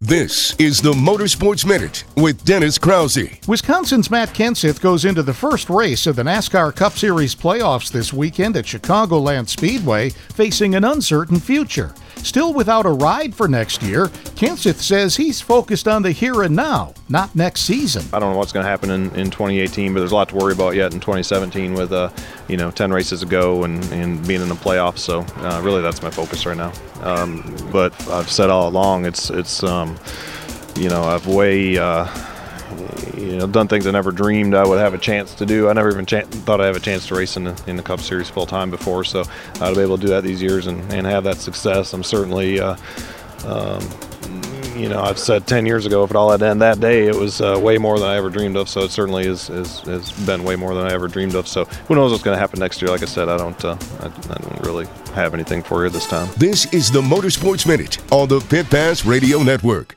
This is the Motorsports Minute with Dennis Krause. Wisconsin's Matt Kenseth goes into the first race of the NASCAR Cup Series playoffs this weekend at Chicagoland Speedway, facing an uncertain future. Still without a ride for next year, Kenseth says he's focused on the here and now, not next season. I don't know what's going to happen in 2018, but there's a lot to worry about yet in 2017 with 10 races to go and being in the playoffs. So really that's my focus right now. But I've said all along, I've done things I never dreamed I would have a chance to do. I never even thought I'd have a chance to race in the Cup Series full time before. So I'd be able to do that these years and have that success. I'm certainly, I've said 10 years ago if it all had to end that day, it was way more than I ever dreamed of. So it certainly has been way more than I ever dreamed of. So who knows what's going to happen next year? Like I said, I don't really have anything for you this time. This is the Motorsports Minute on the Pit Pass Radio Network.